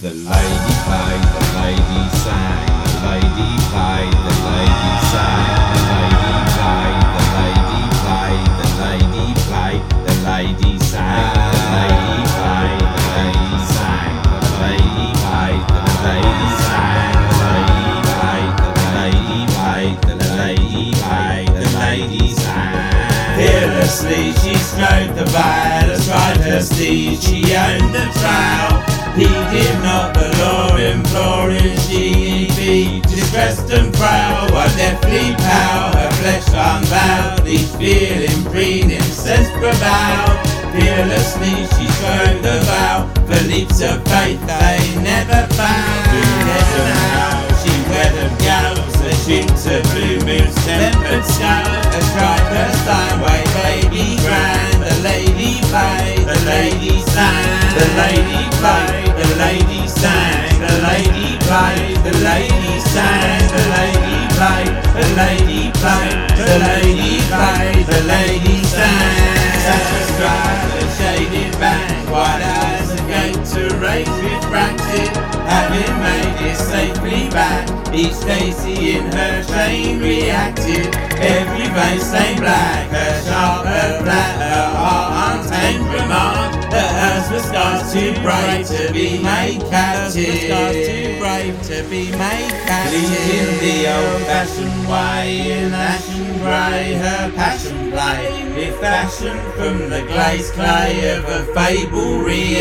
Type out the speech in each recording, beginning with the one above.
The lady played, the lady sang, the lady played, the lady sang, the lady played, the lady played, the lady played, the lady sang, the lady played, the lady sang, the lady played, the lady sang, the lady played, the lady played, the lady played, the lady sang. Fearlessly she strode the vale, astride her steed she owned the trail. Heeded not the law imploring she be distressed and frail, while deathly pale her flesh unbowed, each feeling preening sense prevailed. Fearlessly she strode the vow, for leaps of faith they never found. Through head and howl she weathered gales, the shoots of blue moon's tempered scale. Astride her Steinway baby grand, the lady played, the lady sang, the lady played, the lady sang, the lady played, the lady sang, the lady played, the lady played, the lady played, the lady sang. Such a stride, a shaded bank, wide as a gate to race refracted, having made it safely back. Each Daisy in her train reacted, every vein stained black, her sharp, her flat, her heart untamed remark that hers were scars too brave to be made captive. Too brave to be made captive. Leading the old-fashioned way in ashen grey, her passion play with fashion from the glazed clay of a fable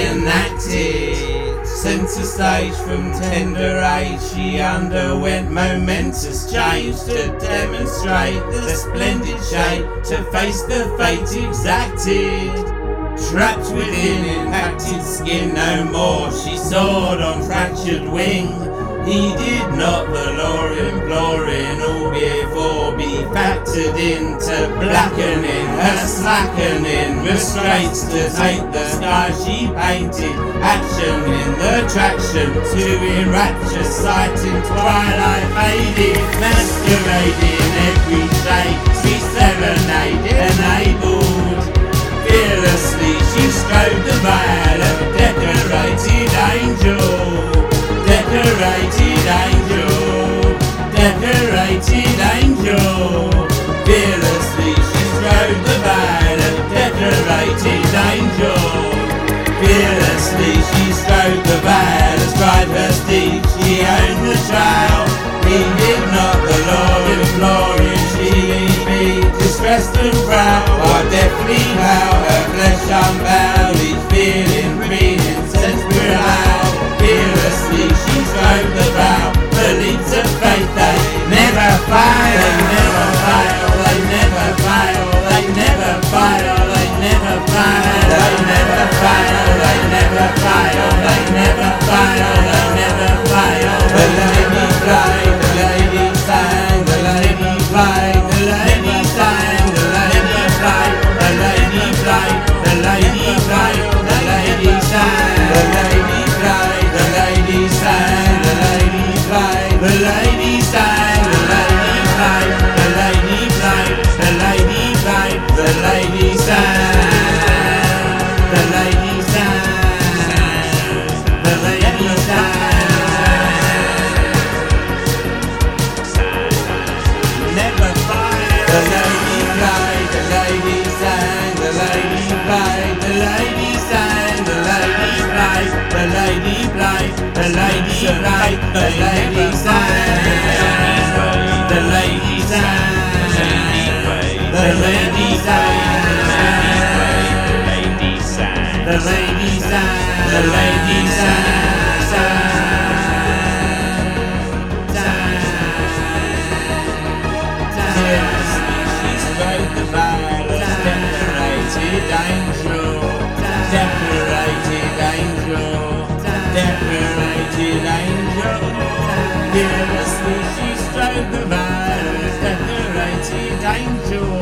reenacted. Centre stage from tender age she underwent momentous change to demonstrate the splendid shape to face the fate exacted. Trapped within impacted skin no more she soared on fractured wing. Heeded not the law imploring, all before be factored into blackening her slackening restraints to take the sky she painted. Action in the traction to enrapture sight in twilight faded, masquerading every shade, sweet serenade enabled. Fearlessly she strode the vale of decorated angel. Decorated angel, decorated angel. Fearlessly she strode the vale of decorated angel. Fearlessly she strode the vale, astride her steed she owned the trail. Heeded not the law imploring she be distressed and proud, while deathly pale her flesh unbowed, each feeling breathing sense prevailed. Fearlessly she strode the vow, the leaps of faith they never fail. They never fail, they never fail, they never fail, they never fail, they never fail, they never fail, they never fail, they never fail. The lady played, the lady sang, the lady played, the lady sang, the lady played, the lady played, the lady played, the lady sang, the lady played, the lady sang, the lady played, the lady sang, the lady played, the lady played, the lady played, the lady sang, the lady sang, the lady sang. Never fail. The lady played, the lady sang, the lady played, the lady sang, the lady played, the lady played, the lady played, the lady sang, the lady sang, the lady sang, the lady sang, the lady sang. The vale, decorated angel, decorated angel, decorated angel. Fearlessly she strode the vale, decorated angel,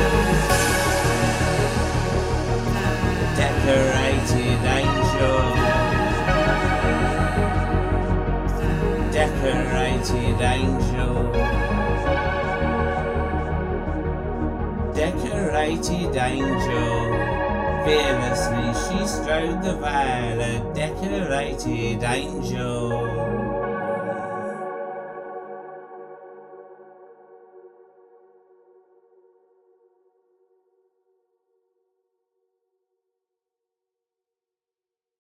decorated angel, decorated angel. Decorated angel, Fearlessly she strode the vale, a decorated angel.